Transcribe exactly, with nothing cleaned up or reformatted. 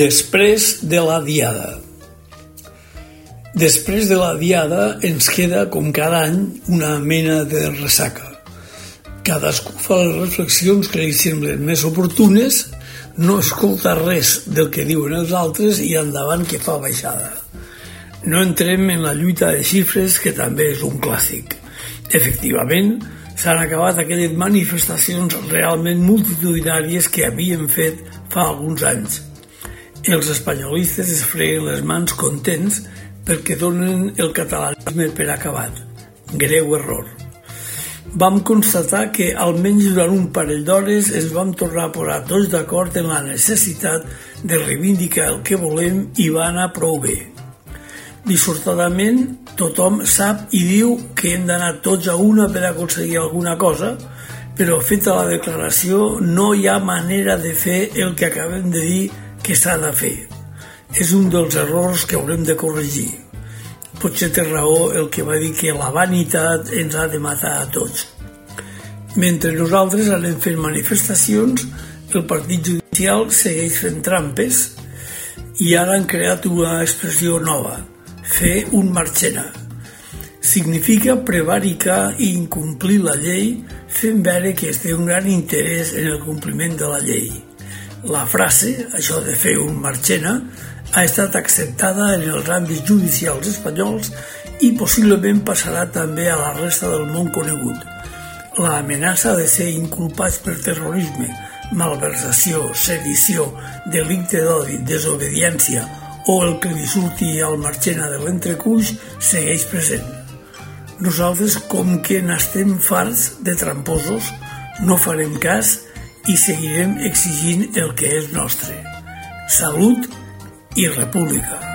Després de la diada. Després de la diada ens queda, com cada any, una mena de ressaca. Cadascú fa les reflexions que li semblen més oportunes, no escolta res del que diuen els altres i endavant que fa baixada. No entrem en la lluita de xifres, que també és un clàssic. Efectivament, s'han acabat aquelles manifestacions realment multitudinàries que havien fet fa alguns anys. Els espanyolistes es freguen les mans contents perquè donen el catalanisme per acabat. Greu error. Vam constatar que almenys durant un parell d'hores ens vam tornar a posar tots d'acord en la necessitat de reivindicar el que volem i va anar prou bé. Dissortadament, tothom sap i diu que hem d'anar tots a una per aconseguir alguna cosa, però feta la declaració no hi ha manera de fer el que acabem de dir que s'ha de fer. És un dels errors que haurem de corregir. Potser té raó el que va dir que la vanitat ens ha de matar a tots. Mentre nosaltres anem fent manifestacions, el partit judicial segueix fent trampes i ara han creat una expressió nova, fer un marchena. Significa prevaricar i incomplir la llei fent veure que es té un gran interès en el compliment de la llei. La frase, això de fer un marchena, ha estat acceptada en els àmbits judicials espanyols i possiblement passarà també a la resta del món conegut. L'amenaça de ser inculpats per terrorisme, malversació, sedició, delicte d'odi, desobediència o el que li surti al marchena de l'entrecuix segueix present. Nosaltres, com que n'estem farts de tramposos, no farem cas i seguirem exigint el que és nostre. Salut i república.